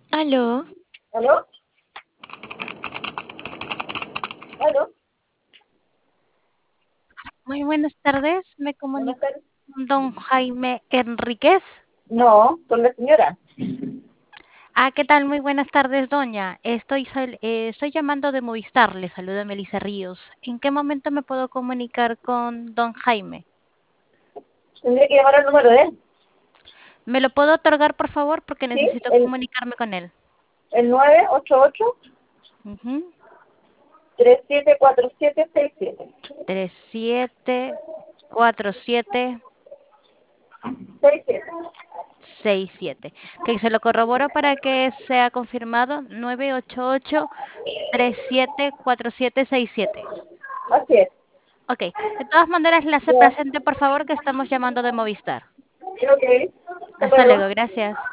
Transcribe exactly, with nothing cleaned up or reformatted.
Aló, ¿Aló? ¿Aló? muy buenas tardes. Me Buenas comunico tardes. con don Jaime Enríquez. No, con la señora. Ah, ¿qué tal? Muy buenas tardes, doña. Estoy, sal- eh, estoy llamando de Movistar. Le saluda Melissa Ríos. ¿En qué momento me puedo comunicar con don Jaime? Tendría que llamar al número de él. ¿Me lo puedo otorgar, por favor? Porque ¿Sí? necesito El, comunicarme con él. el nueve ocho ocho, Ujú. tres siete cuatro siete seis siete. Tres siete cuatro siete seis siete. seis siete. Que se lo corroboro para que sea confirmado. Nueve ocho ocho tres siete cuatro siete seis siete. Así es. Ok, de todas maneras, le hace Ya. presente, por favor, que estamos llamando de Movistar. Ok. Hasta Hasta luego, luego. gracias.